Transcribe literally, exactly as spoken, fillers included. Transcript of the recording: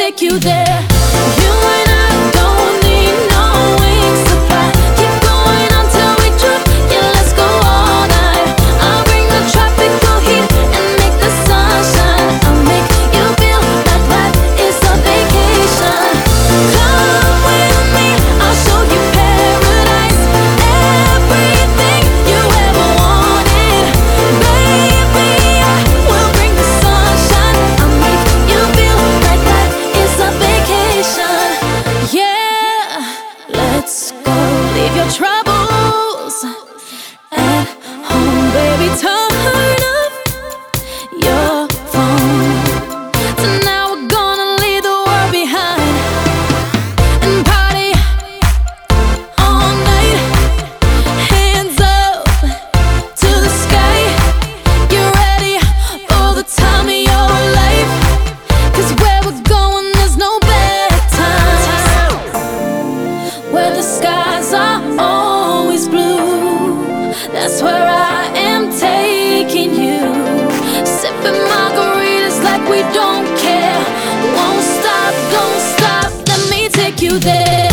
take you there. You and I don't need no wings to fly. Keep going until we drop. Yeah, let's go all night. I'll bring the tropical heat and make the sun shine. I'll make you feel like life is a vacation. Come with me, I'll show you paradise. Everything you ever wanted, baby, I will bring the sunshine. I'll make you feel like life is a vacation. Yeah, let's go. Leave your troubles at home, baby. Turn up your phone. Tonight we're gonna leave the world behind and party all night. Hands up to the sky. You ready for the time of your life? 'Cause where we're going, there's no bad times. Where the skies are always blue, that's where I am taking you. Sipping margaritas like we don't care. Won't stop, don't stop, let me take you there.